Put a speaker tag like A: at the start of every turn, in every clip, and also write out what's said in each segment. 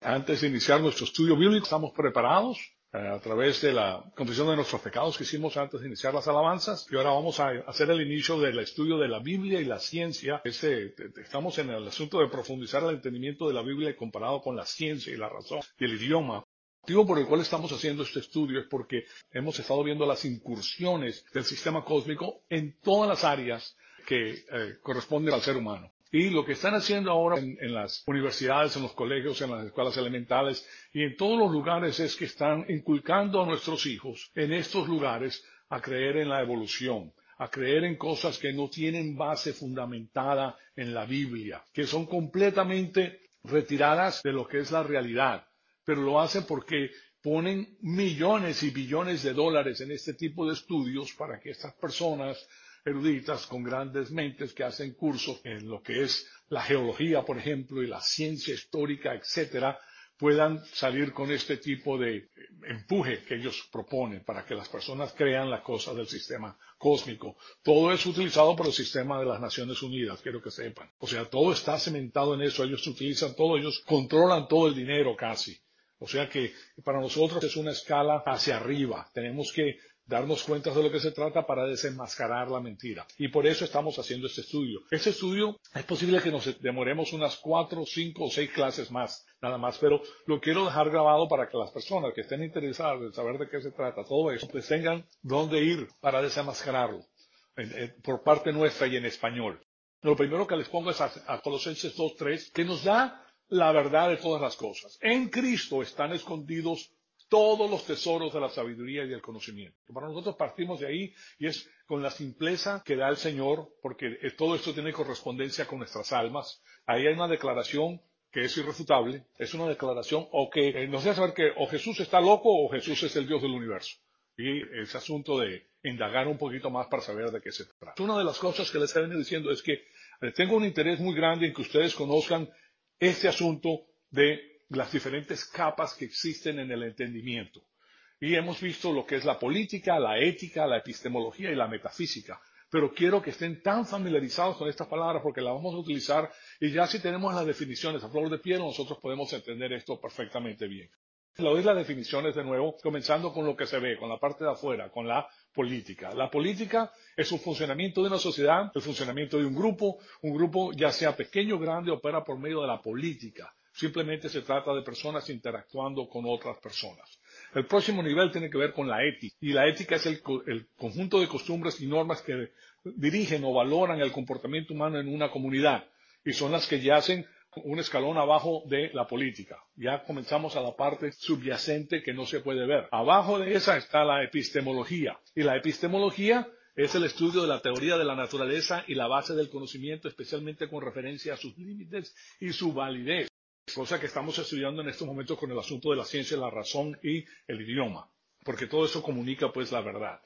A: Antes de iniciar nuestro estudio bíblico, estamos preparados a través de la confesión de nuestros pecados que hicimos antes de iniciar las alabanzas. Y ahora vamos a hacer el inicio del estudio de la Biblia y la ciencia. Estamos en el asunto de profundizar el entendimiento de la Biblia comparado con la ciencia y la razón y el idioma. El motivo por el cual estamos haciendo este estudio es porque hemos estado viendo las incursiones del sistema cósmico en todas las áreas que corresponden al ser humano. Y lo que están haciendo ahora en las universidades, en los colegios, en las escuelas elementales y en todos los lugares es que están inculcando a nuestros hijos en estos lugares a creer en la evolución, a creer en cosas que no tienen base fundamentada en la Biblia, que son completamente retiradas de lo que es la realidad. Pero lo hacen porque ponen millones y billones de dólares en este tipo de estudios para que estas personas eruditas con grandes mentes que hacen cursos en lo que es la geología, por ejemplo, y la ciencia histórica, etcétera, puedan salir con este tipo de empuje que ellos proponen para que las personas crean las cosas del sistema cósmico. Todo es utilizado por el sistema de las Naciones Unidas, quiero que sepan. O sea, todo está cimentado en eso, ellos utilizan todo, ellos controlan todo el dinero casi. O sea que para nosotros es una escala hacia arriba. Tenemos que darnos cuenta de lo que se trata para desenmascarar la mentira. Y por eso estamos haciendo este estudio. Este estudio es posible que nos demoremos unas 4, 5 o 6 clases más, nada más, pero lo quiero dejar grabado para que las personas que estén interesadas en saber de qué se trata, todo eso, pues tengan dónde ir para desenmascararlo, por parte nuestra y en español. Lo primero que les pongo es a Colosenses 2:3, que nos da la verdad de todas las cosas. En Cristo están escondidos todos los tesoros de la sabiduría y del conocimiento. Para nosotros partimos de ahí y es con la simpleza que da el Señor, porque todo esto tiene correspondencia con nuestras almas. Ahí hay una declaración que es irrefutable, es una declaración o que nos deja saber que o Jesús está loco o Jesús es el Dios del universo. Y ese asunto de indagar un poquito más para saber de qué se trata. Una de las cosas que les he venido diciendo es que tengo un interés muy grande en que ustedes conozcan este asunto de las diferentes capas que existen en el entendimiento. Y hemos visto lo que es la política, la ética, la epistemología y la metafísica. Pero quiero que estén tan familiarizados con estas palabras porque las vamos a utilizar y ya si tenemos las definiciones a flor de piel, nosotros podemos entender esto perfectamente bien. Le doy las definiciones de nuevo, comenzando con lo que se ve, con la parte de afuera, con la política. La política es un funcionamiento de una sociedad, el funcionamiento de un grupo ya sea pequeño o grande, opera por medio de la política. Simplemente se trata de personas interactuando con otras personas. El próximo nivel tiene que ver con la ética, y la ética es el conjunto de costumbres y normas que dirigen o valoran el comportamiento humano en una comunidad, y son las que yacen un escalón abajo de la política. Ya comenzamos a la parte subyacente que no se puede ver. Abajo de esa está la epistemología. Y la epistemología es el estudio de la teoría de la naturaleza y la base del conocimiento, especialmente con referencia a sus límites y su validez. Cosa que estamos estudiando en estos momentos con el asunto de la ciencia, la razón y el idioma. Porque todo eso comunica pues la verdad.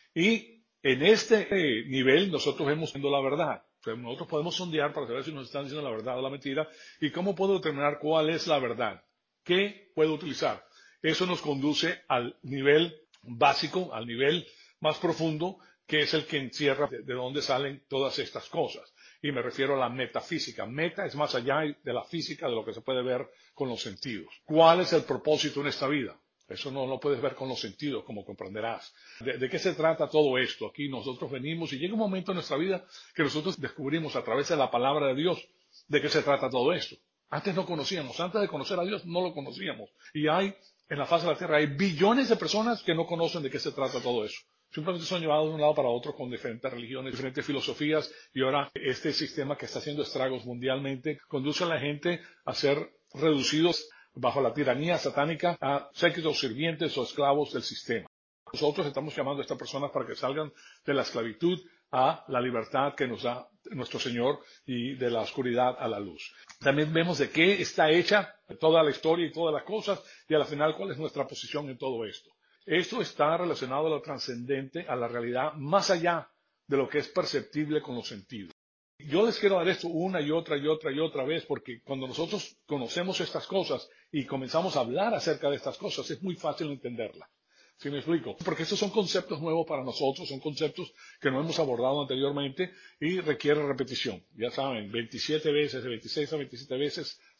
A: Y en este nivel nosotros hemos viendo la verdad. Nosotros podemos sondear para saber si nos están diciendo la verdad o la mentira y cómo puedo determinar cuál es la verdad. ¿Qué puedo utilizar? Eso nos conduce al nivel básico, al nivel más profundo, que es el que encierra de dónde salen todas estas cosas. Y me refiero a la metafísica. Meta es más allá de la física, de lo que se puede ver con los sentidos. ¿Cuál es el propósito en esta vida? Eso no lo puedes ver con los sentidos, como comprenderás. ¿De qué se trata todo esto? Aquí nosotros venimos y llega un momento en nuestra vida que nosotros descubrimos a través de la palabra de Dios de qué se trata todo esto. Antes no conocíamos, antes de conocer a Dios no lo conocíamos. Y en la faz de la tierra, hay billones de personas que no conocen de qué se trata todo eso. Simplemente son llevados de un lado para otro con diferentes religiones, diferentes filosofías, y ahora este sistema que está haciendo estragos mundialmente conduce a la gente a ser reducidos bajo la tiranía satánica a séquitos sirvientes o esclavos del sistema. Nosotros estamos llamando a estas personas para que salgan de la esclavitud a la libertad que nos da nuestro Señor y de la oscuridad a la luz. También vemos de qué está hecha toda la historia y todas las cosas y al final cuál es nuestra posición en todo esto. Esto está relacionado a lo trascendente, a la realidad más allá de lo que es perceptible con los sentidos. Yo les quiero dar esto una y otra vez porque cuando nosotros conocemos estas cosas y comenzamos a hablar acerca de estas cosas es muy fácil entenderla. ¿Sí me explico? Porque estos son conceptos nuevos para nosotros, son conceptos que no hemos abordado anteriormente y requieren repetición. Ya saben, 27 veces, de 26 a 27 veces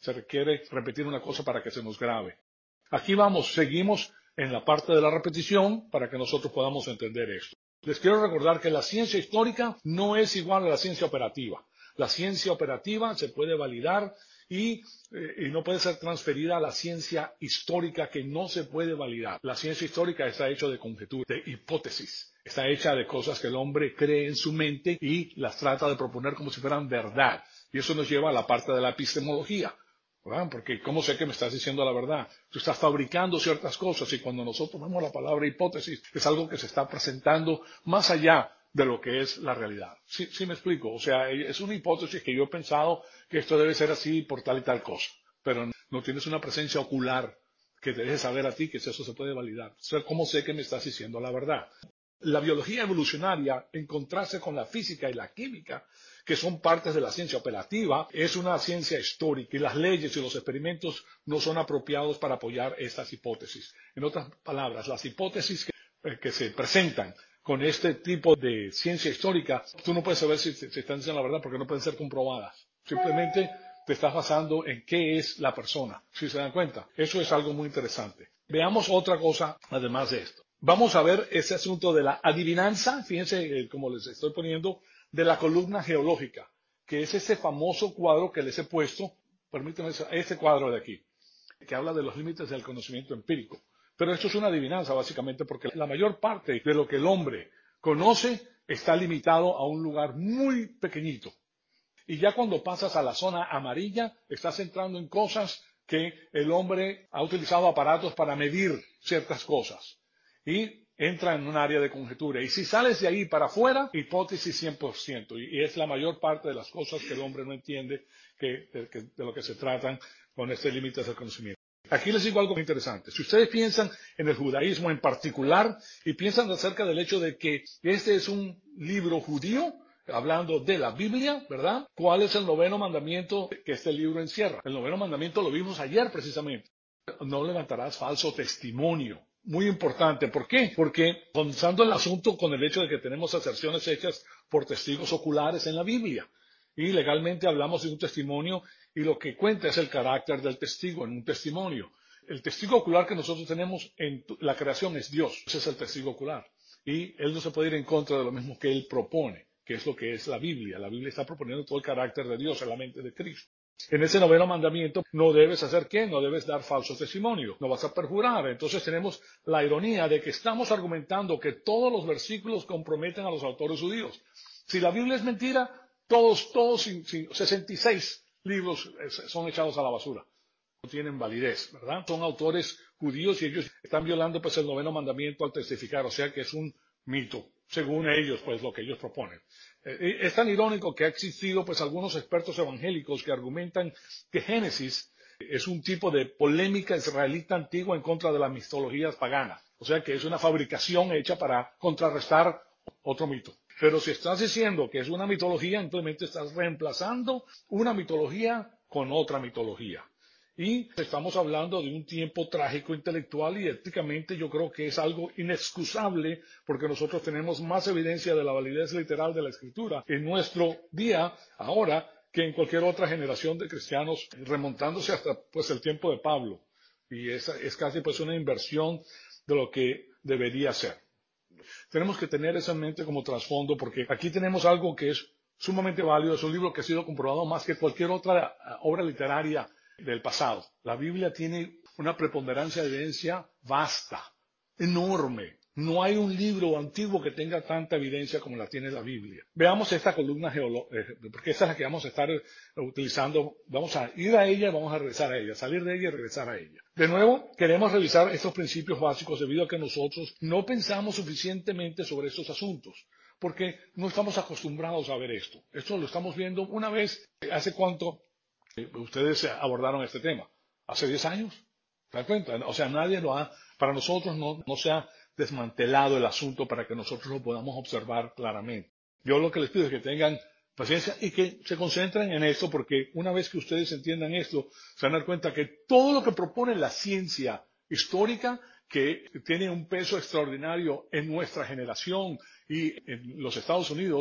A: se requiere repetir una cosa para que se nos grabe. Aquí seguimos en la parte de la repetición para que nosotros podamos entender esto. Les quiero recordar que la ciencia histórica no es igual a la ciencia operativa. La ciencia operativa se puede validar y no puede ser transferida a la ciencia histórica, que no se puede validar. La ciencia histórica está hecha de conjeturas, de hipótesis. Está hecha de cosas que el hombre cree en su mente y las trata de proponer como si fueran verdad. Y eso nos lleva a la parte de la epistemología, ¿verdad? Porque ¿cómo sé que me estás diciendo la verdad? Tú estás fabricando ciertas cosas, y cuando nosotros vemos la palabra hipótesis, es algo que se está presentando más allá de lo que es la realidad. ¿Sí me explico? O sea, es una hipótesis que yo he pensado que esto debe ser así por tal y tal cosa, pero no tienes una presencia ocular que te deje saber a ti que eso se puede validar. O sea, ¿cómo sé que me estás diciendo la verdad? La biología evolucionaria, en contraste con la física y la química, que son partes de la ciencia operativa, es una ciencia histórica, y las leyes y los experimentos no son apropiados para apoyar estas hipótesis. En otras palabras, las hipótesis que se presentan con este tipo de ciencia histórica, tú no puedes saber si están diciendo la verdad porque no pueden ser comprobadas. Simplemente te estás basando en qué es la persona, si se dan cuenta. Eso es algo muy interesante. Veamos otra cosa además de esto. Vamos a ver ese asunto de la adivinanza, fíjense como les estoy poniendo, de la columna geológica, que es ese famoso cuadro que les he puesto, permítanme, este cuadro de aquí, que habla de los límites del conocimiento empírico. Pero esto es una adivinanza, básicamente, porque la mayor parte de lo que el hombre conoce está limitado a un lugar muy pequeñito. Y ya cuando pasas a la zona amarilla, estás entrando en cosas que el hombre ha utilizado aparatos para medir ciertas cosas. Y entra en un área de conjetura. Y si sales de ahí para afuera, hipótesis 100%. Y es la mayor parte de las cosas que el hombre no entiende de lo que se tratan con este límite del conocimiento. Aquí les digo algo muy interesante. Si ustedes piensan en el judaísmo en particular y piensan acerca del hecho de que este es un libro judío, hablando de la Biblia, ¿verdad? ¿Cuál es el noveno mandamiento que este libro encierra? El noveno mandamiento lo vimos ayer precisamente. No levantarás falso testimonio. Muy importante. ¿Por qué? Porque comenzando el asunto con el hecho de que tenemos aserciones hechas por testigos oculares en la Biblia. Y legalmente hablamos de un testimonio y lo que cuenta es el carácter del testigo en un testimonio. El testigo ocular que nosotros tenemos en la creación es Dios. Ese es el testigo ocular. Y él no se puede ir en contra de lo mismo que él propone, que es lo que es la Biblia. La Biblia está proponiendo todo el carácter de Dios en la mente de Cristo. En ese noveno mandamiento no debes hacer ¿qué? No debes dar falso testimonio, no vas a perjurar. Entonces tenemos la ironía de que estamos argumentando que todos los versículos comprometen a los autores judíos. Si la Biblia es mentira, todos 66 libros son echados a la basura. No tienen validez, ¿verdad? Son autores judíos y ellos están violando pues el noveno mandamiento al testificar, o sea que es un mito, según ellos, pues lo que ellos proponen. Es tan irónico que ha existido pues algunos expertos evangélicos que argumentan que Génesis es un tipo de polémica israelita antigua en contra de las mitologías paganas. O sea que es una fabricación hecha para contrarrestar otro mito. Pero si estás diciendo que es una mitología, entonces estás reemplazando una mitología con otra mitología. Y estamos hablando de un tiempo trágico intelectual y éticamente yo creo que es algo inexcusable porque nosotros tenemos más evidencia de la validez literal de la escritura en nuestro día ahora que en cualquier otra generación de cristianos, remontándose hasta pues el tiempo de Pablo. Y es casi pues una inversión de lo que debería ser. Tenemos que tener eso en mente como trasfondo porque aquí tenemos algo que es sumamente válido, es un libro que ha sido comprobado más que cualquier otra obra literaria del pasado. La Biblia tiene una preponderancia de evidencia vasta, enorme. No hay un libro antiguo que tenga tanta evidencia como la tiene la Biblia. Veamos esta columna geológica, porque esta es la que vamos a estar utilizando. Vamos a ir a ella y vamos a regresar a ella, salir de ella y regresar a ella. De nuevo, queremos revisar estos principios básicos debido a que nosotros no pensamos suficientemente sobre estos asuntos, porque no estamos acostumbrados a ver esto. Esto lo estamos viendo una vez, ¿hace cuánto ustedes abordaron este tema? ¿Hace 10 años? ¿Se dan cuenta? O sea, nadie lo ha, para nosotros no se ha desmantelado el asunto para que nosotros lo podamos observar claramente. Yo lo que les pido es que tengan paciencia y que se concentren en esto, porque una vez que ustedes entiendan esto, se van a dar cuenta que todo lo que propone la ciencia histórica, que tiene un peso extraordinario en nuestra generación y en los Estados Unidos,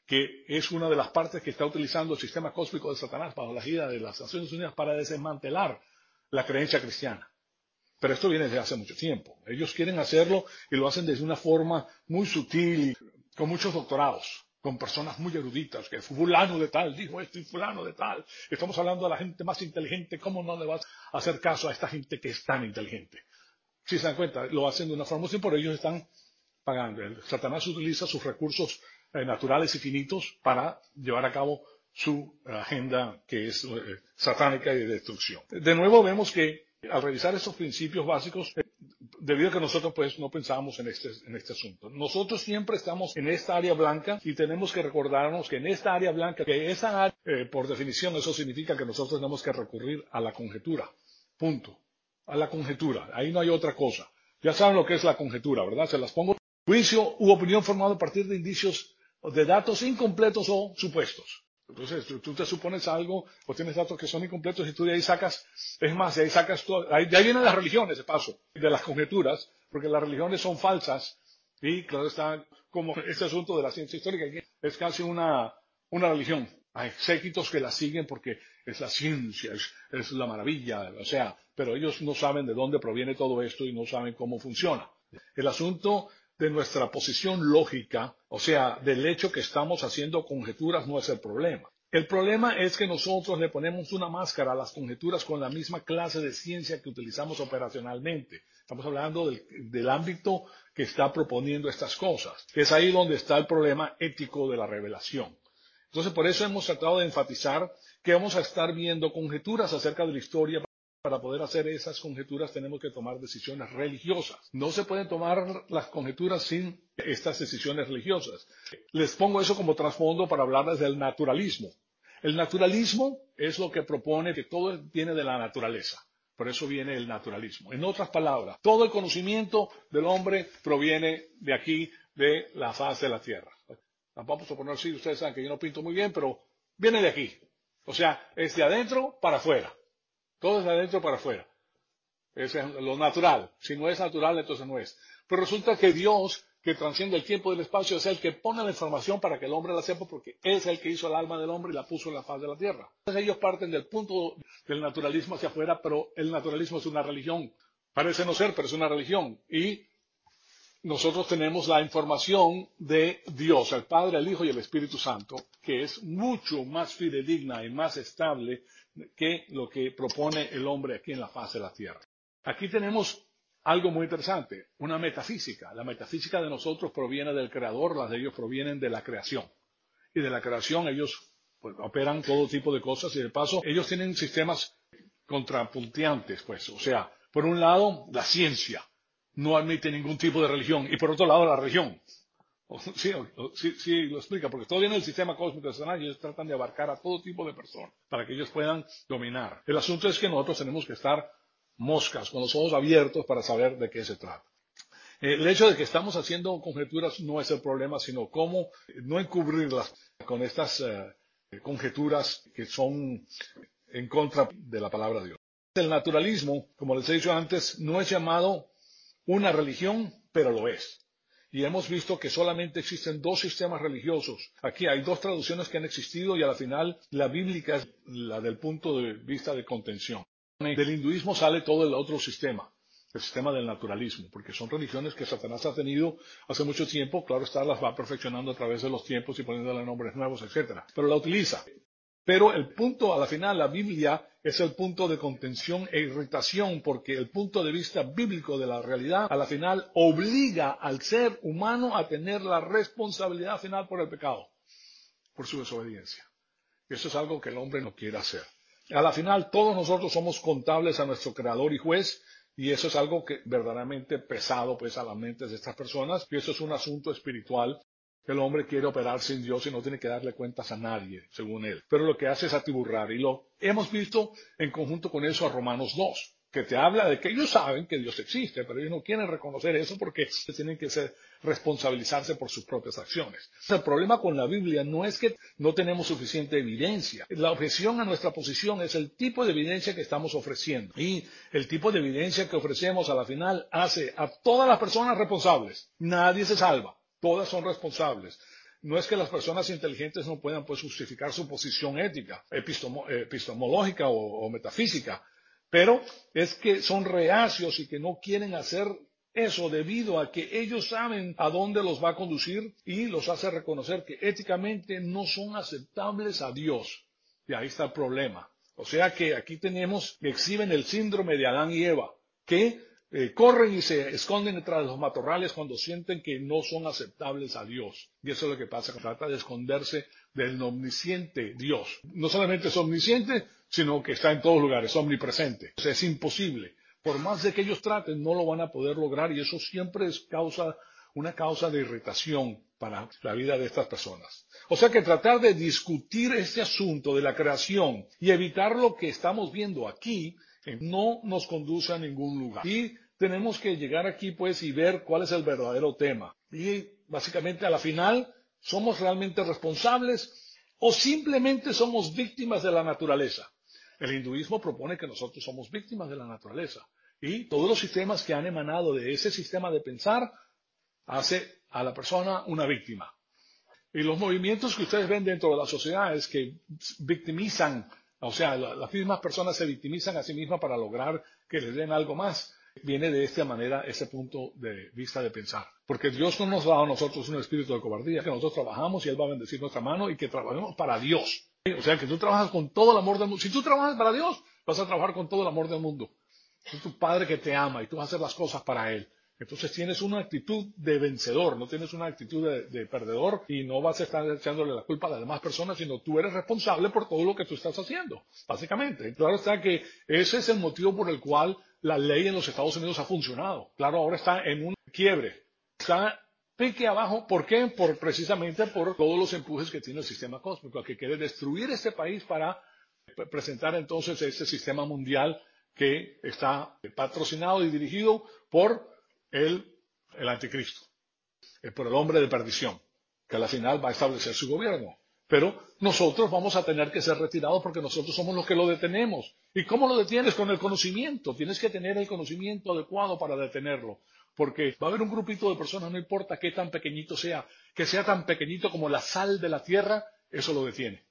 A: que es una de las partes que está utilizando el sistema cósmico de Satanás bajo la gira de las Naciones Unidas para desmantelar la creencia cristiana. Pero esto viene desde hace mucho tiempo. Ellos quieren hacerlo y lo hacen desde una forma muy sutil, con muchos doctorados, con personas muy eruditas, que fulano de tal dijo esto y fulano de tal. Estamos hablando de la gente más inteligente, ¿cómo no le vas a hacer caso a esta gente que es tan inteligente? Si se dan cuenta, lo hacen de una forma así, por ellos están pagando. Satanás utiliza sus recursos naturales y finitos para llevar a cabo su agenda que es satánica y de destrucción. De nuevo vemos que al revisar estos principios básicos, debido a que nosotros pues no pensábamos en este asunto. Nosotros siempre estamos en esta área blanca y tenemos que recordarnos que en esta área blanca, que esa área, por definición, eso significa que nosotros tenemos que recurrir a la conjetura. Punto. A la conjetura. Ahí no hay otra cosa. Ya saben lo que es la conjetura, ¿verdad? Se las pongo. Juicio u opinión formado a partir de indicios de datos incompletos o supuestos. Entonces, tú te supones algo o tienes datos que son incompletos y tú de ahí sacas, es más, de ahí sacas todo, de ahí vienen las religiones, de paso, de las conjeturas, porque las religiones son falsas y claro está como este asunto de la ciencia histórica, que es casi una religión. Hay séquitos que la siguen porque es la ciencia, es la maravilla, o sea, pero ellos no saben de dónde proviene todo esto y no saben cómo funciona. El asunto de nuestra posición lógica, o sea, del hecho que estamos haciendo conjeturas, no es el problema. El problema es que nosotros le ponemos una máscara a las conjeturas con la misma clase de ciencia que utilizamos operacionalmente. Estamos hablando del ámbito que está proponiendo estas cosas. Es ahí donde está el problema ético de la revelación. Entonces, por eso hemos tratado de enfatizar que vamos a estar viendo conjeturas acerca de la historia. Para poder hacer esas conjeturas tenemos que tomar decisiones religiosas. No se pueden tomar las conjeturas sin estas decisiones religiosas. Les pongo eso como trasfondo para hablarles del naturalismo. El naturalismo es lo que propone que todo viene de la naturaleza. Por eso viene el naturalismo. En otras palabras, todo el conocimiento del hombre proviene de aquí, de la faz de la tierra. Vamos a poner así, ustedes saben que yo no pinto muy bien, pero viene de aquí. O sea, es de adentro para afuera. Todo es de adentro para afuera. Es lo natural. Si no es natural, entonces no es. Pero resulta que Dios, que trasciende el tiempo y el espacio, es el que pone la información para que el hombre la sepa, porque es el que hizo el alma del hombre y la puso en la faz de la tierra. Entonces ellos parten del punto del naturalismo hacia afuera, pero el naturalismo es una religión. Parece no ser, pero es una religión. Y nosotros tenemos la información de Dios, el Padre, el Hijo y el Espíritu Santo, que es mucho más fidedigna y más estable que lo que propone el hombre aquí en la faz de la tierra. Aquí tenemos algo muy interesante, una metafísica. La metafísica de nosotros proviene del Creador, las de ellos provienen de la creación. Y de la creación ellos pues, operan todo tipo de cosas y de paso ellos tienen sistemas contrapunteantes, pues. O sea, por un lado, la ciencia no admite ningún tipo de religión y por otro lado, la religión. Sí, lo explica, porque todo viene del sistema cósmico de Satanás y ellos tratan de abarcar a todo tipo de personas para que ellos puedan dominar. El asunto es que nosotros tenemos que estar moscas, con los ojos abiertos para saber de qué se trata. El hecho de que estamos haciendo conjeturas no es el problema, sino cómo no encubrirlas con estas conjeturas que son en contra de la palabra de Dios. El naturalismo, como les he dicho antes, no es llamado una religión, pero lo es. Y hemos visto que solamente existen dos sistemas religiosos. Aquí hay dos traducciones que han existido y a la final la bíblica es la del punto de vista de contención. Del hinduismo sale todo el otro sistema, el sistema del naturalismo, porque son religiones que Satanás ha tenido hace mucho tiempo, claro está, las va perfeccionando a través de los tiempos y poniéndole nombres nuevos, etcétera. Pero la utiliza. Pero el punto, a la final, la Biblia es el punto de contención e irritación, porque el punto de vista bíblico de la realidad, a la final, obliga al ser humano a tener la responsabilidad final por el pecado, por su desobediencia. Y eso es algo que el hombre no quiere hacer. A la final, todos nosotros somos contables a nuestro creador y juez, y eso es algo que verdaderamente pesado pues a las mentes de estas personas, y eso es un asunto espiritual. El hombre quiere operar sin Dios y no tiene que darle cuentas a nadie, según él. Pero lo que hace es atiburrar. Y lo hemos visto en conjunto con eso a Romanos 2, que te habla de que ellos saben que Dios existe, pero ellos no quieren reconocer eso porque tienen que responsabilizarse por sus propias acciones. El problema con la Biblia no es que no tenemos suficiente evidencia. La objeción a nuestra posición es el tipo de evidencia que estamos ofreciendo. Y el tipo de evidencia que ofrecemos a la final hace a todas las personas responsables. Nadie se salva. Todas son responsables. No es que las personas inteligentes no puedan pues justificar su posición ética, epistemológica o metafísica, pero es que son reacios y que no quieren hacer eso debido a que ellos saben a dónde los va a conducir y los hace reconocer que éticamente no son aceptables a Dios. Y ahí está el problema. O sea que aquí tenemos que exhiben el síndrome de Adán y Eva, que corren y se esconden detrás de los matorrales cuando sienten que no son aceptables a Dios. Y eso es lo que pasa, que trata de esconderse del omnisciente Dios. No solamente es omnisciente, sino que está en todos lugares, omnipresente. O sea, es imposible. Por más de que ellos traten, no lo van a poder lograr y eso siempre es una causa de irritación para la vida de estas personas. O sea que tratar de discutir este asunto de la creación y evitar lo que estamos viendo aquí no nos conduce a ningún lugar. Y tenemos que llegar aquí pues y ver cuál es el verdadero tema. Y básicamente a la final, ¿somos realmente responsables o simplemente somos víctimas de la naturaleza? El hinduismo propone que nosotros somos víctimas de la naturaleza y todos los sistemas que han emanado de ese sistema de pensar hace a la persona una víctima. Y los movimientos que ustedes ven dentro de la sociedad es que victimizan, o sea, las mismas personas se victimizan a sí mismas para lograr que les den algo más. Viene de esta manera ese punto de vista de pensar. Porque Dios no nos da a nosotros un espíritu de cobardía, que nosotros trabajamos y Él va a bendecir nuestra mano y que trabajemos para Dios. O sea, que tú trabajas con todo el amor del mundo. Si tú trabajas para Dios, vas a trabajar con todo el amor del mundo. Es tu Padre que te ama y tú vas a hacer las cosas para Él. Entonces tienes una actitud de vencedor, no tienes una actitud de perdedor y no vas a estar echándole la culpa a las demás personas, sino tú eres responsable por todo lo que tú estás haciendo, básicamente. Claro está que ese es el motivo por el cual la ley en los Estados Unidos ha funcionado. Claro, ahora está en un quiebre. Está pique abajo. ¿Por qué? Precisamente por todos los empujes que tiene el sistema cósmico, que quiere destruir este país para presentar entonces este sistema mundial que está patrocinado y dirigido por el anticristo, por el hombre de perdición, que al final va a establecer su gobierno. Pero nosotros vamos a tener que ser retirados porque nosotros somos los que lo detenemos. ¿Y cómo lo detienes? Con el conocimiento. Tienes que tener el conocimiento adecuado para detenerlo. Porque va a haber un grupito de personas, no importa qué tan pequeñito sea, que sea tan pequeñito como la sal de la tierra, eso lo detiene.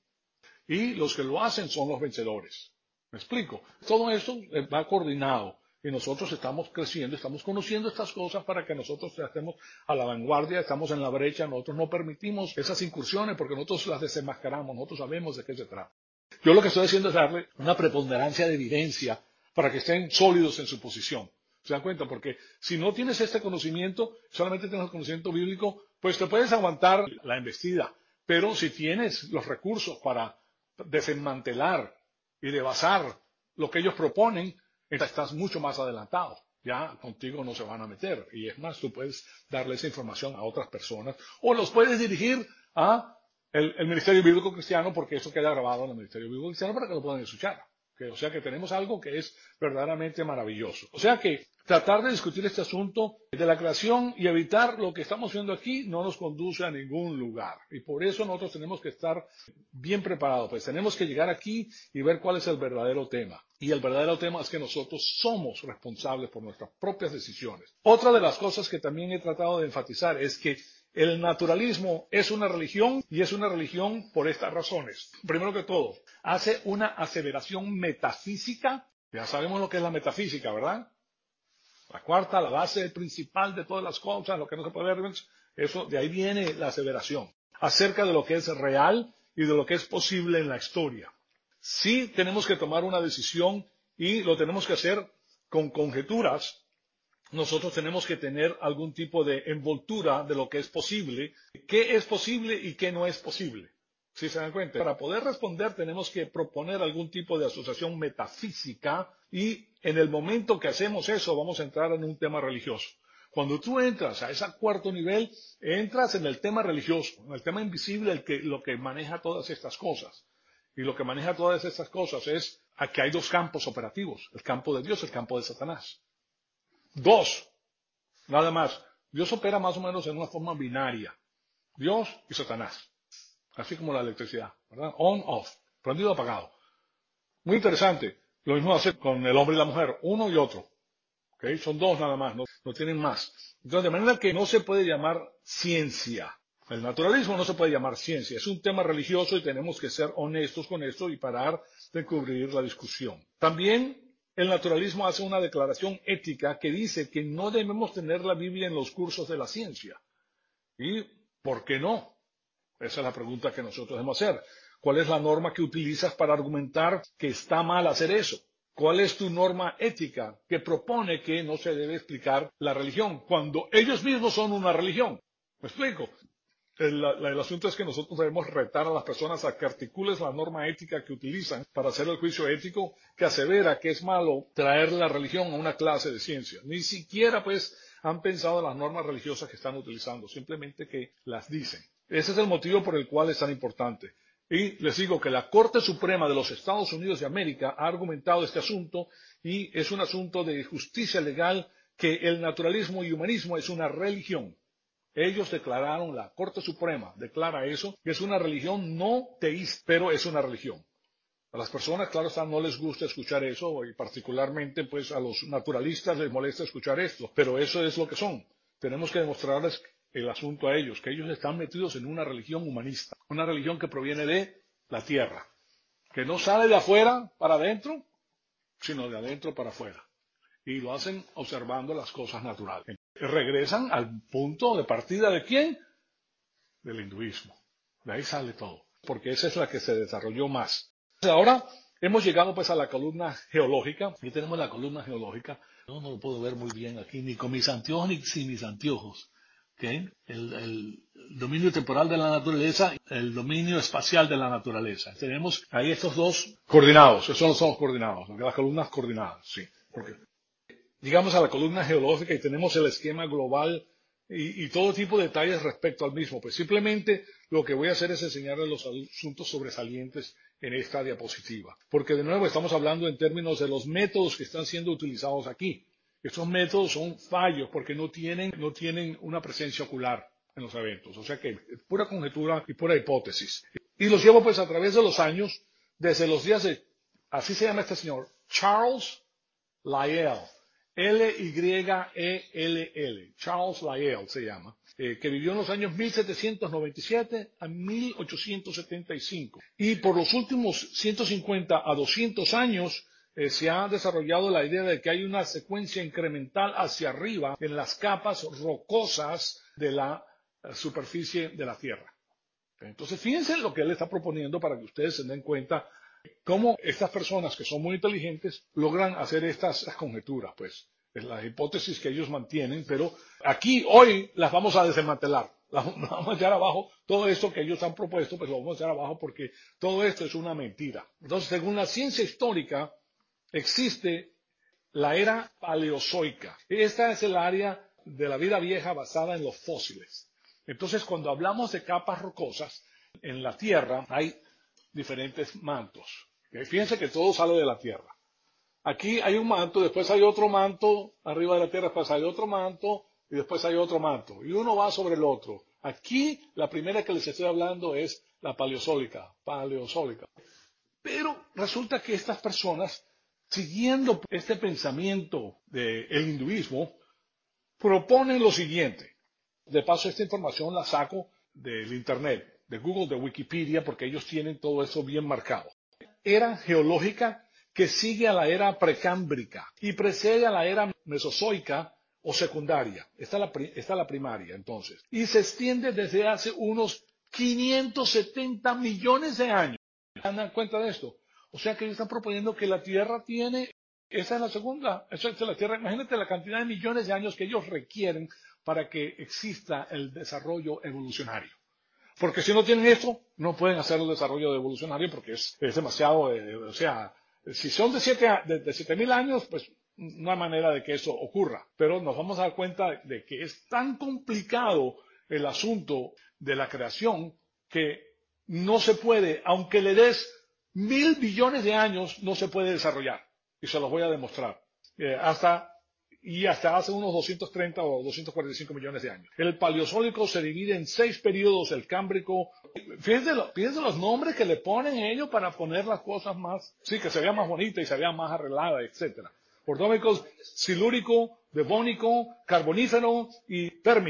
A: Y los que lo hacen son los vencedores. ¿Me explico? Todo esto va coordinado. Y nosotros estamos creciendo, estamos conociendo estas cosas para que nosotros estemos a la vanguardia, estamos en la brecha, nosotros no permitimos esas incursiones porque nosotros las desenmascaramos, nosotros sabemos de qué se trata. Yo lo que estoy haciendo es darle una preponderancia de evidencia para que estén sólidos en su posición. ¿Se dan cuenta? Porque si no tienes este conocimiento, solamente tienes el conocimiento bíblico, pues te puedes aguantar la embestida. Pero si tienes los recursos para desmantelar y devasar lo que ellos proponen, estás mucho más adelantado. Ya contigo no se van a meter. Y es más, tú puedes darle esa información a otras personas o los puedes dirigir a el Ministerio Bíblico Cristiano porque eso queda grabado en el Ministerio Bíblico Cristiano para que lo puedan escuchar. O sea que tenemos algo que es verdaderamente maravilloso. O sea que tratar de discutir este asunto de la creación y evitar lo que estamos viendo aquí no nos conduce a ningún lugar. Y por eso nosotros tenemos que estar bien preparados. Pues tenemos que llegar aquí y ver cuál es el verdadero tema. Y el verdadero tema es que nosotros somos responsables por nuestras propias decisiones. Otra de las cosas que también he tratado de enfatizar es que el naturalismo es una religión y es una religión por estas razones. Primero que todo, hace una aseveración metafísica. Ya sabemos lo que es la metafísica, ¿verdad? La cuarta, la base principal de todas las cosas, lo que no se puede ver, eso, de ahí viene la aseveración. Acerca de lo que es real y de lo que es posible en la historia. Sí tenemos que tomar una decisión y lo tenemos que hacer con conjeturas. Nosotros tenemos que tener algún tipo de envoltura de lo que es posible, qué es posible y qué no es posible. ¿Sí se dan cuenta? Para poder responder tenemos que proponer algún tipo de asociación metafísica y en el momento que hacemos eso vamos a entrar en un tema religioso. Cuando tú entras a ese cuarto nivel, entras en el tema religioso, en el tema invisible, lo que maneja todas estas cosas. Y lo que maneja todas estas cosas es que hay dos campos operativos, el campo de Dios y el campo de Satanás. Dos, nada más. Dios opera más o menos en una forma binaria. Dios y Satanás. Así como la electricidad, ¿verdad? On, off. Prendido, apagado. Muy interesante. Lo mismo hace con el hombre y la mujer. Uno y otro. Son dos nada más. No tienen más. Entonces, de manera que no se puede llamar ciencia. El naturalismo no se puede llamar ciencia, es un tema religioso y tenemos que ser honestos con esto y parar de cubrir la discusión. También el naturalismo hace una declaración ética que dice que no debemos tener la Biblia en los cursos de la ciencia. ¿Y por qué no? Esa es la pregunta que nosotros debemos hacer. ¿Cuál es la norma que utilizas para argumentar que está mal hacer eso? ¿Cuál es tu norma ética que propone que no se debe explicar la religión cuando ellos mismos son una religión? ¿Me explico? El asunto es que nosotros debemos retar a las personas a que articules la norma ética que utilizan para hacer el juicio ético que asevera que es malo traer la religión a una clase de ciencia. Ni siquiera pues han pensado en las normas religiosas que están utilizando, simplemente que las dicen. Ese es el motivo por el cual es tan importante. Y les digo que la Corte Suprema de los Estados Unidos de América ha argumentado este asunto y es un asunto de justicia legal que el naturalismo y humanismo es una religión. Ellos declararon, la Corte Suprema declara eso, que es una religión no teísta, pero es una religión. A las personas, claro está, no les gusta escuchar eso, y particularmente pues a los naturalistas les molesta escuchar esto, pero eso es lo que son. Tenemos que demostrarles el asunto a ellos, que ellos están metidos en una religión humanista, una religión que proviene de la tierra, que no sale de afuera para adentro, sino de adentro para afuera. Y lo hacen observando las cosas naturales. Regresan al punto de partida de ¿quién? Del hinduismo. De ahí sale todo, porque esa es la que se desarrolló más. Ahora hemos llegado pues a la columna geológica. Aquí tenemos la columna geológica. No lo puedo ver muy bien aquí, ni con mis anteojos ni sin mis anteojos. ¿Okay? El dominio temporal de la naturaleza, el dominio espacial de la naturaleza. Tenemos ahí estos dos coordinados, esos no son los coordinados, las columnas coordinadas, sí. Porque llegamos a la columna geológica y tenemos el esquema global y todo tipo de detalles respecto al mismo. Pues simplemente lo que voy a hacer es enseñarles los asuntos sobresalientes en esta diapositiva. Porque de nuevo estamos hablando en términos de los métodos que están siendo utilizados aquí. Estos métodos son fallos porque no tienen una presencia ocular en los eventos. O sea que es pura conjetura y pura hipótesis. Y los llevo pues a través de los años, desde los días de, así se llama este señor, Charles Lyell. Lyell, Charles Lyell se llama, que vivió en los años 1797 a 1875. Y por los últimos 150 a 200 años se ha desarrollado la idea de que hay una secuencia incremental hacia arriba en las capas rocosas de la superficie de la Tierra. Entonces, fíjense lo que él está proponiendo para que ustedes se den cuenta cómo estas personas que son muy inteligentes logran hacer estas conjeturas, pues, es la hipótesis que ellos mantienen, pero aquí hoy las vamos a desmantelar, las vamos a echar abajo, todo esto que ellos han propuesto, pues lo vamos a echar abajo porque todo esto es una mentira. Entonces, según la ciencia histórica, existe la era paleozoica. Esta es el área de la vida vieja basada en los fósiles. Entonces, cuando hablamos de capas rocosas, en la Tierra hay diferentes mantos. ¿Okay? Fíjense que todo sale de la Tierra. Aquí hay un manto, después hay otro manto, arriba de la Tierra, después hay otro manto, y después hay otro manto. Y uno va sobre el otro. Aquí, la primera que les estoy hablando es la paleozoica. Pero resulta que estas personas, siguiendo este pensamiento del hinduismo, proponen lo siguiente. De paso, esta información la saco del Internet, de Google, de Wikipedia, porque ellos tienen todo eso bien marcado. Era geológica que sigue a la era precámbrica y precede a la era mesozoica o secundaria. Esta es la primaria, entonces. Y se extiende desde hace unos 570 millones de años. ¿Se dan cuenta de esto? O sea que ellos están proponiendo que la Tierra tiene, esa es la segunda, esa es la Tierra. Imagínate la cantidad de millones de años que ellos requieren para que exista el desarrollo evolucionario. Porque si no tienen esto, no pueden hacer el desarrollo evolucionario porque es demasiado, o sea, si son de 7.000 años, pues no hay manera de que eso ocurra. Pero nos vamos a dar cuenta de que es tan complicado el asunto de la creación que no se puede, aunque le des 1.000 billones de años, no se puede desarrollar. Y se los voy a demostrar. Hasta hace unos 230 o 245 millones de años. El paleozoico se divide en 6 periodos, el cámbrico. Fíjense los nombres que le ponen ellos para poner las cosas más, sí, que se vea más bonita y se vea más arreglada, etcétera. Ordovícico, silúrico, devónico, carbonífero y pérmico.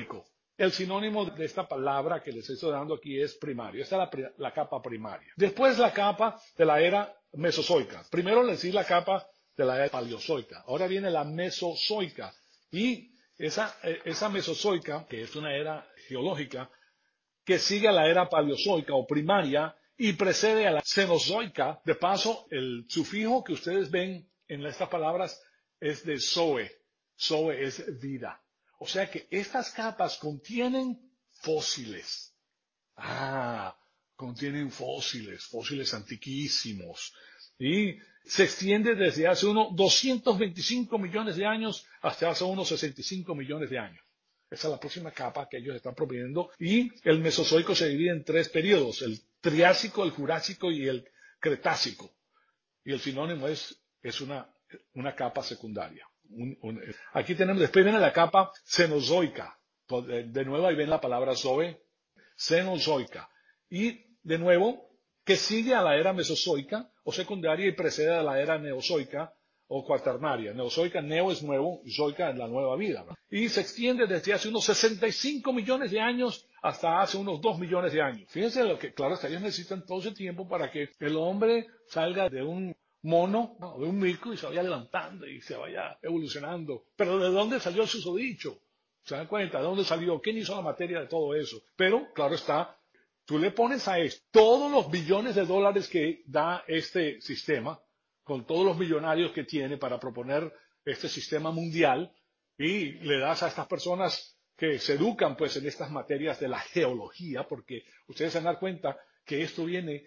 A: El sinónimo de esta palabra que les estoy dando aquí es primario. Esta es la capa primaria. Después la capa de la era mesozoica. Primero les di la capa de la era paleozoica. Ahora viene la mesozoica. Y esa mesozoica, que es una era geológica, que sigue a la era paleozoica o primaria y precede a la cenozoica. De paso, el sufijo que ustedes ven en estas palabras es de zoe. Zoe es vida. O sea que estas capas contienen fósiles. Ah, contienen fósiles, fósiles antiquísimos. Y se extiende desde hace unos 225 millones de años hasta hace unos 65 millones de años. Esa es la próxima capa que ellos están proponiendo. Y el Mesozoico se divide en tres periodos, el Triásico, el Jurásico y el Cretácico. Y el sinónimo es una capa secundaria. Aquí tenemos, después viene la capa Cenozoica. De nuevo ahí ven la palabra zoe, Cenozoica. Y de nuevo, que sigue a la era Mesozoica o secundaria y precede a la era Neozoica o cuaternaria. Neozoica, neo es nuevo, y zoica es la nueva vida, ¿no? Y se extiende desde hace unos 65 millones de años hasta hace unos 2 millones de años. Fíjense lo que, claro, ellos necesitan todo ese tiempo para que el hombre salga de un mono, ¿no?, de un mico y se vaya levantando y se vaya evolucionando. Pero ¿de dónde salió el susodicho? ¿Se dan cuenta? ¿De dónde salió? ¿Quién hizo la materia de todo eso? Pero, claro está, tú le pones a esto todos los billones de dólares que da este sistema, con todos los millonarios que tiene para proponer este sistema mundial, y le das a estas personas que se educan pues en estas materias de la geología, porque ustedes se van a dar cuenta que esto viene,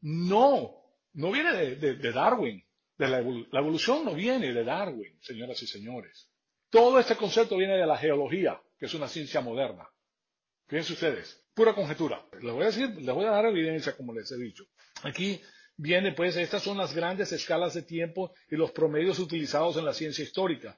A: no viene de Darwin, la evolución no viene de Darwin, señoras y señores. Todo este concepto viene de la geología, que es una ciencia moderna. Fíjense ustedes, pura conjetura. Les voy a dar evidencia, como les he dicho. Aquí viene, pues, estas son las grandes escalas de tiempo y los promedios utilizados en la ciencia histórica.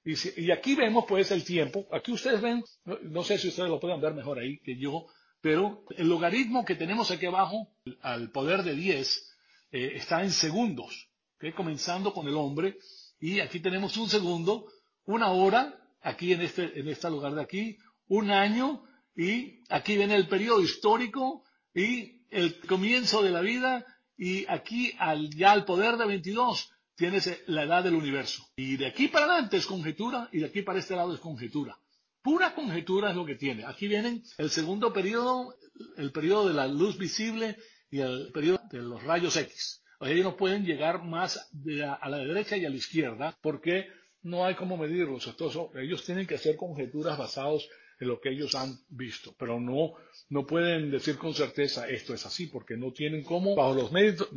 A: Y aquí vemos, pues, el tiempo. Aquí ustedes ven, no sé si ustedes lo pueden ver mejor ahí que yo, pero el logaritmo que tenemos aquí abajo, al poder de 10, está en segundos, ¿okay? Comenzando con el hombre. Y aquí tenemos un segundo, una hora, aquí en este lugar de aquí, un año, y aquí viene el periodo histórico y el comienzo de la vida, y aquí ya al poder de 22 tienes la edad del universo. Y de aquí para adelante es conjetura, y de aquí para este lado es conjetura. Pura conjetura es lo que tiene. Aquí vienen el segundo periodo, el periodo de la luz visible y el periodo de los rayos X. O sea, ellos no pueden llegar más a la derecha y a la izquierda porque no hay cómo medirlos. Entonces, ellos tienen que hacer conjeturas basadas en lo que ellos han visto, pero no pueden decir con certeza esto es así, porque no tienen cómo, bajo los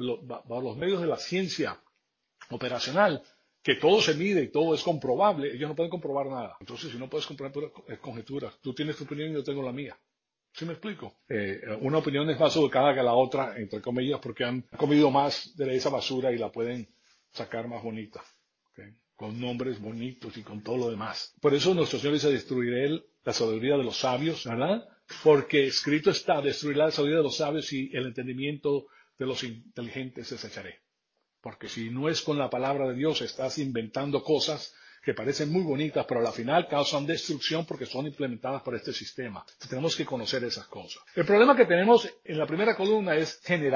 A: medios de la ciencia operacional, que todo se mide y todo es comprobable, ellos no pueden comprobar nada. Entonces, si no puedes comprobar conjeturas, tú tienes tu opinión y yo tengo la mía. ¿Sí me explico? Una opinión es más ubicada que la otra, entre comillas, porque han comido más de esa basura y la pueden sacar más bonita, ¿okay?, con nombres bonitos y con todo lo demás. Por eso nuestro Señor dice, destruiré la sabiduría de los sabios, ¿verdad? Porque escrito está, destruirá la sabiduría de los sabios y el entendimiento de los inteligentes desecharé. Porque si no es con la palabra de Dios, estás inventando cosas que parecen muy bonitas, pero al final causan destrucción porque son implementadas por este sistema. Tenemos que conocer esas cosas. El problema que tenemos en la primera columna es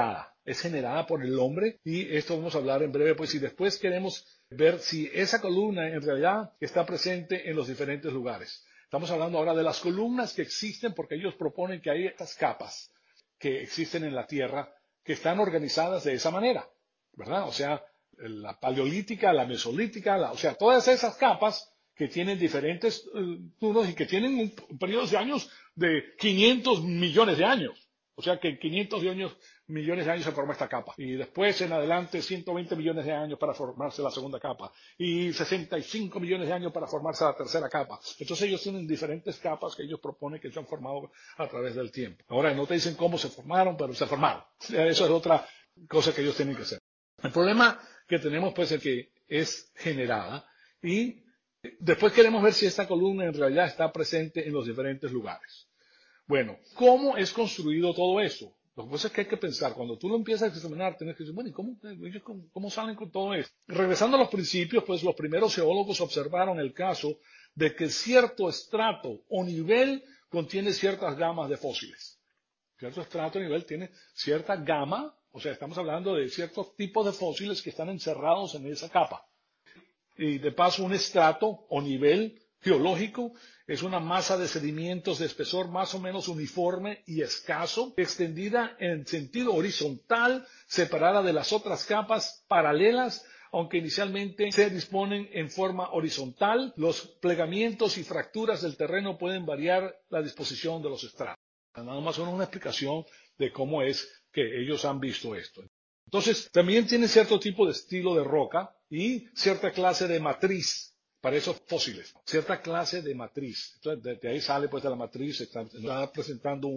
A: generada por el hombre, y esto vamos a hablar en breve, pues, y después queremos ver si esa columna en realidad está presente en los diferentes lugares. Estamos hablando ahora de las columnas que existen porque ellos proponen que hay estas capas que existen en la Tierra que están organizadas de esa manera, ¿verdad? O sea, la paleolítica, la mesolítica, o sea, todas esas capas que tienen diferentes turnos y que tienen periodos de años de 500 millones de años. O sea que en 500 millones de años se forma esta capa. Y después en adelante 120 millones de años para formarse la segunda capa. Y 65 millones de años para formarse la tercera capa. Entonces ellos tienen diferentes capas que ellos proponen que se han formado a través del tiempo. Ahora no te dicen cómo se formaron, pero se formaron. Eso es otra cosa que ellos tienen que hacer. El problema que tenemos pues es que es generada, y después queremos ver si esta columna en realidad está presente en los diferentes lugares. Bueno, ¿cómo es construido todo eso? Lo que pasa es que hay que pensar, cuando tú lo empiezas a examinar, tienes que decir, bueno, ¿y cómo salen con todo esto? Regresando a los principios, pues los primeros geólogos observaron el caso de que cierto estrato o nivel contiene ciertas gamas de fósiles. Cierto estrato a nivel tiene cierta gama, o sea, estamos hablando de ciertos tipos de fósiles que están encerrados en esa capa. Y de paso, un estrato o nivel geológico es una masa de sedimentos de espesor más o menos uniforme y escaso, extendida en sentido horizontal, separada de las otras capas paralelas, aunque inicialmente se disponen en forma horizontal. Los plegamientos y fracturas del terreno pueden variar la disposición de los estratos. Nada más una explicación de cómo es que ellos han visto esto. Entonces, también tiene cierto tipo de estilo de roca y cierta clase de matriz para esos fósiles, cierta clase de matriz. Entonces, de ahí sale pues de la matriz, nos está presentando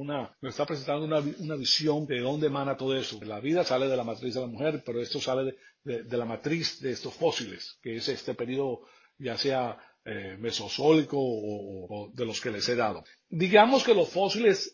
A: una visión de dónde emana todo eso. La vida sale de la matriz de la mujer, pero esto sale de la matriz de estos fósiles, que es este periodo ya sea mesozoico o de los que les he dado. Digamos que los fósiles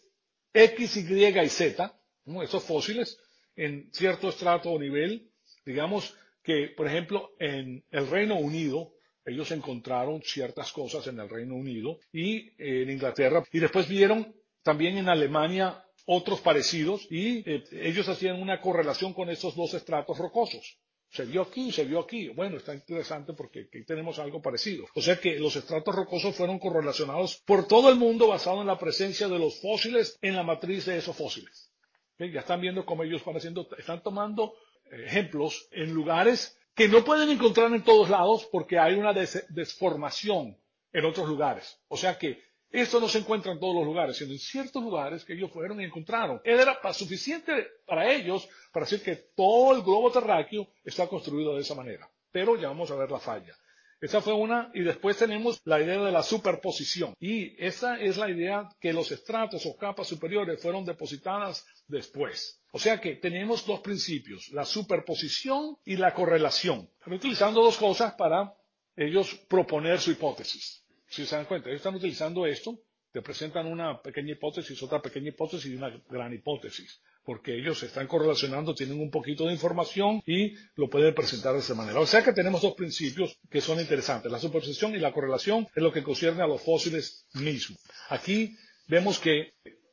A: X, Y y Z, ¿no? Estos fósiles en cierto estrato o nivel, digamos que, por ejemplo, en el Reino Unido, ellos encontraron ciertas cosas en el Reino Unido y en Inglaterra, y después vieron también en Alemania otros parecidos, y ellos hacían una correlación con estos dos estratos rocosos. Se vio aquí, se vio aquí. Bueno, está interesante porque aquí tenemos algo parecido. O sea que los estratos rocosos fueron correlacionados por todo el mundo basado en la presencia de los fósiles en la matriz de esos fósiles. ¿Okay? Ya están viendo cómo ellos están tomando ejemplos en lugares que no pueden encontrar en todos lados porque hay una desformación en otros lugares. O sea que esto no se encuentra en todos los lugares, sino en ciertos lugares que ellos fueron y encontraron. Era suficiente para ellos para decir que todo el globo terráqueo está construido de esa manera. Pero ya vamos a ver la falla. Esa fue una, y después tenemos la idea de la superposición. Y esa es la idea que los estratos o capas superiores fueron depositadas después. O sea que tenemos dos principios, la superposición y la correlación. Están utilizando dos cosas para ellos proponer su hipótesis. Si se dan cuenta, ellos están utilizando esto, te presentan una pequeña hipótesis, otra pequeña hipótesis y una gran hipótesis, porque ellos se están correlacionando, tienen un poquito de información y lo pueden presentar de esa manera. O sea que tenemos dos principios que son interesantes. La superposición y la correlación es lo que concierne a los fósiles mismos. Aquí vemos que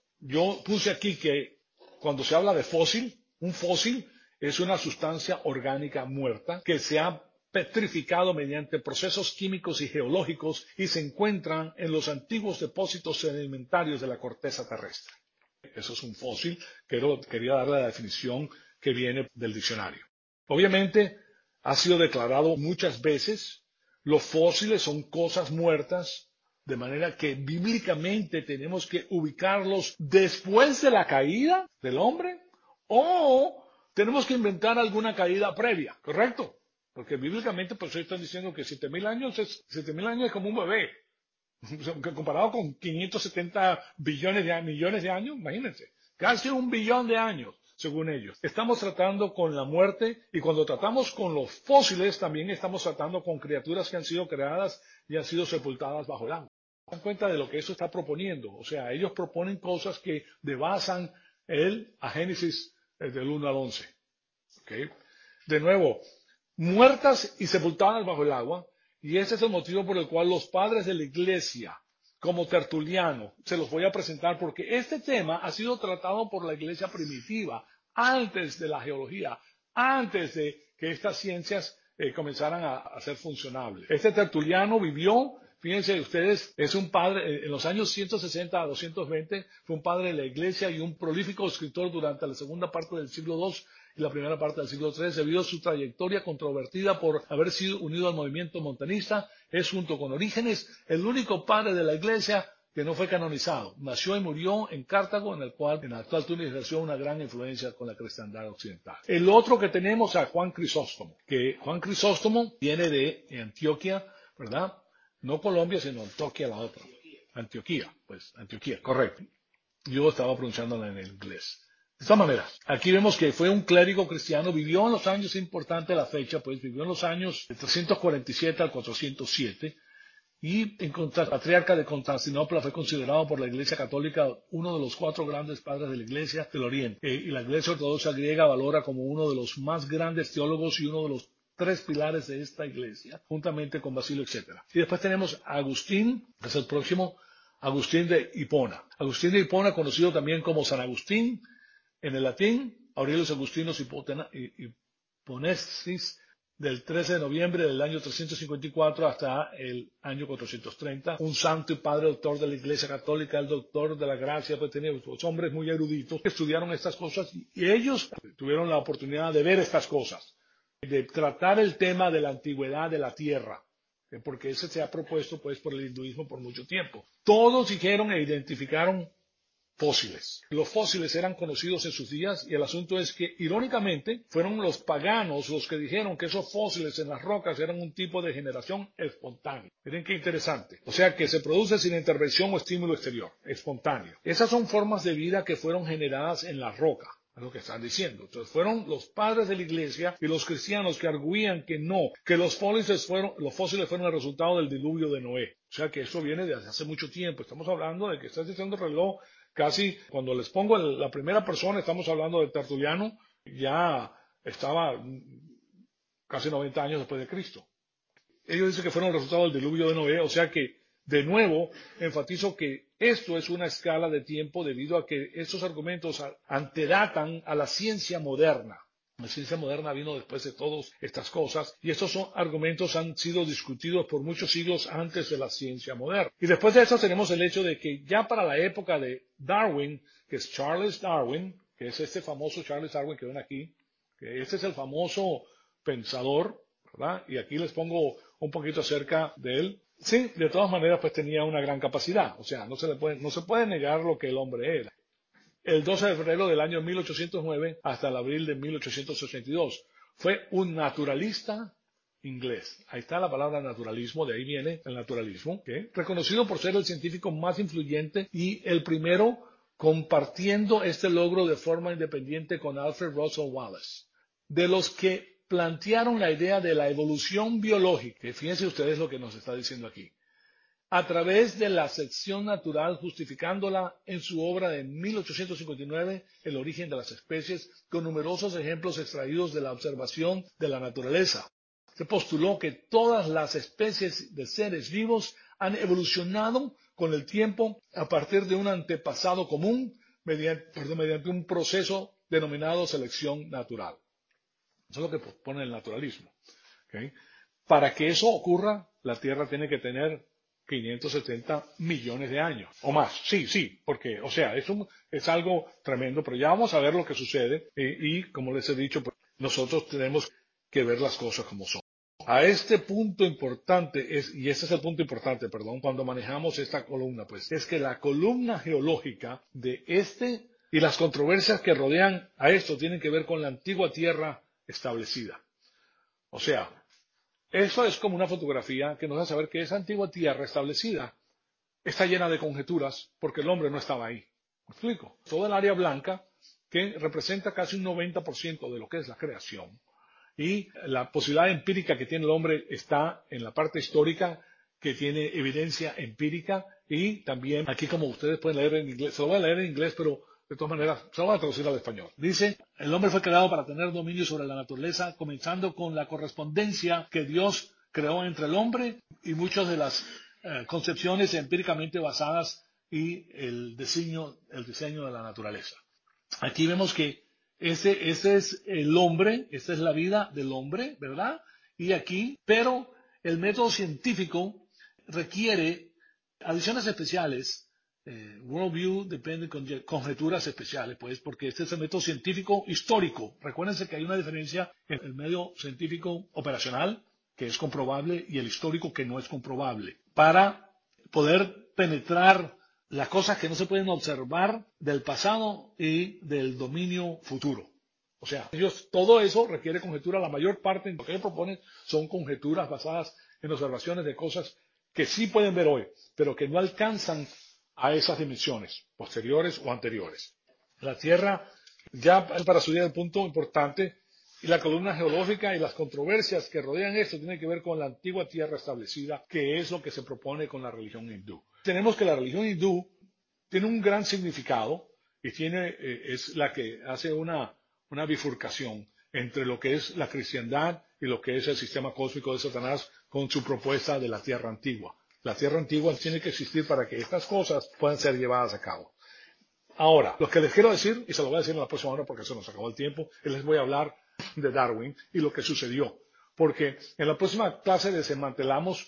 A: yo puse aquí que cuando se habla de fósil, un fósil es una sustancia orgánica muerta que se ha petrificado mediante procesos químicos y geológicos y se encuentran en los antiguos depósitos sedimentarios de la corteza terrestre. Eso es un fósil, pero quería darle la definición que viene del diccionario. Obviamente, ha sido declarado muchas veces, los fósiles son cosas muertas, de manera que bíblicamente tenemos que ubicarlos después de la caída del hombre o tenemos que inventar alguna caída previa, ¿correcto? Porque bíblicamente, pues están diciendo que 7.000 años es como un bebé. Comparado con 570 millones de años, imagínense. Casi 1 billón de años, según ellos. Estamos tratando con la muerte y cuando tratamos con los fósiles, también estamos tratando con criaturas que han sido creadas y han sido sepultadas bajo el agua. ¿Se dan cuenta de lo que eso está proponiendo? O sea, ellos proponen cosas que debasan a Génesis del 1 al 11. ¿Okay? De nuevo, muertas y sepultadas bajo el agua, y ese es el motivo por el cual los padres de la iglesia, como Tertuliano, se los voy a presentar porque este tema ha sido tratado por la iglesia primitiva antes de la geología, antes de que estas ciencias comenzaran a ser funcionables. Este Tertuliano vivió, fíjense ustedes, es un padre, en los años 160 a 220, fue un padre de la iglesia y un prolífico escritor durante la segunda parte del siglo II y la primera parte del siglo III, debido a su trayectoria controvertida por haber sido unido al movimiento montanista, es junto con Orígenes el único padre de la iglesia que no fue canonizado. Nació y murió en Cartago, en la actual Túnez ejerció una gran influencia con la cristiandad occidental. El otro que tenemos a Juan Crisóstomo, que Juan Crisóstomo viene de Antioquia, ¿verdad? No Colombia, sino Antioquia, la otra. Antioquia, correcto. Yo estaba pronunciándola en el inglés. De esta manera, aquí vemos que fue un clérigo cristiano, vivió en los años, es importante la fecha, pues vivió en los años de 347 al 407 y en patriarca de Constantinopla fue considerado por la Iglesia Católica uno de los 4 grandes padres de la Iglesia del Oriente. Y la Iglesia Ortodoxa griega valora como uno de los más grandes teólogos y uno de los 3 pilares de esta iglesia, juntamente con Basilio, etc. Y después tenemos a Agustín, que es el próximo. Agustín de Hipona. Agustín de Hipona, conocido también como San Agustín en el latín, Aurelius Agustinus Hipponesis, del 13 de noviembre del año 354 hasta el año 430, un santo y padre doctor de la Iglesia Católica, el doctor de la gracia, pues tenía los hombres muy eruditos que estudiaron estas cosas y ellos tuvieron la oportunidad de ver estas cosas, de tratar el tema de la antigüedad de la Tierra, porque ese se ha propuesto pues por el hinduismo por mucho tiempo. Todos dijeron e identificaron fósiles. Los fósiles eran conocidos en sus días y el asunto es que, irónicamente, fueron los paganos los que dijeron que esos fósiles en las rocas eran un tipo de generación espontánea. Miren qué interesante. O sea, que se produce sin intervención o estímulo exterior, espontáneo. Esas son formas de vida que fueron generadas en la roca. Es lo que están diciendo. Entonces fueron los padres de la iglesia y los cristianos que arguían que no, que los fósiles fueron el resultado del diluvio de Noé. O sea que eso viene de hace mucho tiempo. Estamos hablando de que está diciendo el reloj casi, cuando les pongo la primera persona, estamos hablando de Tertuliano, ya estaba casi 90 años después de Cristo. Ellos dicen que fueron el resultado del diluvio de Noé, o sea que, de nuevo, enfatizo que esto es una escala de tiempo debido a que estos argumentos antedatan a la ciencia moderna. La ciencia moderna vino después de todas estas cosas y estos argumentos han sido discutidos por muchos siglos antes de la ciencia moderna. Y después de eso tenemos el hecho de que ya para la época de Darwin, que es Charles Darwin, que es este famoso Charles Darwin que ven aquí, que este es el famoso pensador, ¿verdad? Y aquí les pongo un poquito acerca de él. Sí, de todas maneras, pues tenía una gran capacidad. O sea, no se puede negar lo que el hombre era. El 12 de febrero del año 1809 hasta el abril de 1882. Fue un naturalista inglés. Ahí está la palabra naturalismo, de ahí viene el naturalismo, ¿okay? Reconocido por ser el científico más influyente y el primero compartiendo este logro de forma independiente con Alfred Russel Wallace. De los que plantearon la idea de la evolución biológica, fíjense ustedes lo que nos está diciendo aquí, a través de la selección natural, justificándola en su obra de 1859, El origen de las especies, con numerosos ejemplos extraídos de la observación de la naturaleza. Se postuló que todas las especies de seres vivos han evolucionado con el tiempo a partir de un antepasado común mediante un proceso denominado selección natural. Eso es lo que propone el naturalismo. ¿Okay? Para que eso ocurra, la Tierra tiene que tener 570 millones de años o más. Sí, porque, o sea, es algo tremendo, pero ya vamos a ver lo que sucede y como les he dicho, pues, nosotros tenemos que ver las cosas como son. A este punto importante, y este es el punto importante, perdón, cuando manejamos esta columna, pues es que la columna geológica de y las controversias que rodean a esto tienen que ver con la antigua Tierra establecida. O sea, eso es como una fotografía que nos da saber que esa antigua Tierra establecida está llena de conjeturas porque el hombre no estaba ahí. ¿Me explico? Toda el área blanca que representa casi un 90% de lo que es la creación y la posibilidad empírica que tiene el hombre está en la parte histórica que tiene evidencia empírica y también aquí como ustedes pueden leer en inglés, se lo voy a leer en inglés pero de todas maneras se lo voy a traducir al español. Dice, el hombre fue creado para tener dominio sobre la naturaleza comenzando con la correspondencia que Dios creó entre el hombre y muchas de las concepciones empíricamente basadas y el diseño de la naturaleza. Aquí vemos que ese es el hombre, esta es la vida del hombre, ¿verdad? Y aquí, pero el método científico requiere adiciones especiales, worldview depende con conjeturas especiales, pues, porque este es el método científico histórico. Recuérdense que hay una diferencia entre el medio científico operacional, que es comprobable, y el histórico, que no es comprobable. Para poder penetrar las cosas que no se pueden observar del pasado y del dominio futuro. O sea, todo eso requiere conjetura. La mayor parte de lo que ellos proponen son conjeturas basadas en observaciones de cosas que sí pueden ver hoy, pero que no alcanzan a esas dimensiones posteriores o anteriores. La Tierra, ya para subir al punto importante, y la columna geológica y las controversias que rodean esto tienen que ver con la antigua Tierra establecida, que es lo que se propone con la religión hindú. Tenemos que la religión hindú tiene un gran significado y es la que hace una bifurcación entre lo que es la cristiandad y lo que es el sistema cósmico de Satanás con su propuesta de la Tierra antigua. La tierra antigua tiene que existir para que estas cosas puedan ser llevadas a cabo. Ahora, lo que les quiero decir, y se lo voy a decir en la próxima hora porque se nos acabó el tiempo, les voy a hablar de Darwin y lo que sucedió. Porque en la próxima clase desmantelamos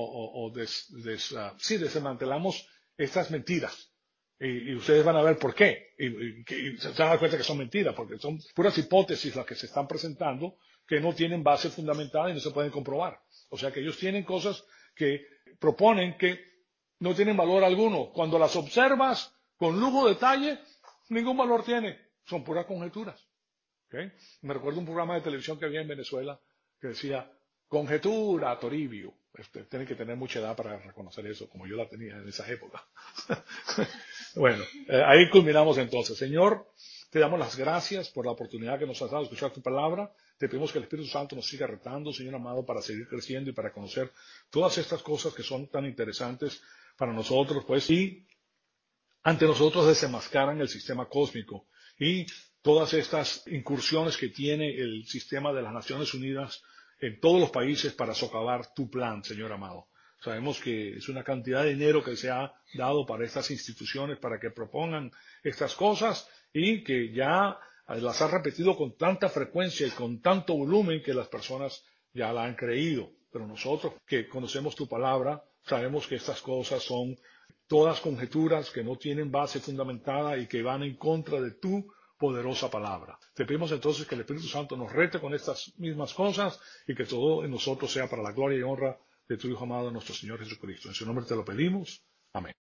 A: desmantelamos estas mentiras. Y ustedes van a ver por qué. Y se van a dar cuenta que son mentiras, porque son puras hipótesis las que se están presentando que no tienen base fundamental y no se pueden comprobar. O sea que ellos tienen cosas que proponen que no tienen valor alguno. Cuando las observas con lujo de detalle, ningún valor tiene. Son puras conjeturas. ¿Okay? Me recuerdo un programa de televisión que había en Venezuela que decía, conjetura, Toribio. Tienen que tener mucha edad para reconocer eso, como yo la tenía en esa época. Bueno, ahí culminamos entonces. Señor, te damos las gracias por la oportunidad que nos has dado de escuchar tu palabra. Te pedimos que el Espíritu Santo nos siga retando, Señor amado, para seguir creciendo y para conocer todas estas cosas que son tan interesantes para nosotros, pues, y ante nosotros desenmascaran el sistema cósmico y todas estas incursiones que tiene el sistema de las Naciones Unidas en todos los países para socavar tu plan, Señor amado. Sabemos que es una cantidad de dinero que se ha dado para estas instituciones para que propongan estas cosas y que ya las ha repetido con tanta frecuencia y con tanto volumen que las personas ya la han creído. Pero nosotros que conocemos tu palabra, sabemos que estas cosas son todas conjeturas que no tienen base fundamentada y que van en contra de tu poderosa palabra. Te pedimos entonces que el Espíritu Santo nos rete con estas mismas cosas y que todo en nosotros sea para la gloria y honra de tu Hijo amado, nuestro Señor Jesucristo. En su nombre te lo pedimos. Amén.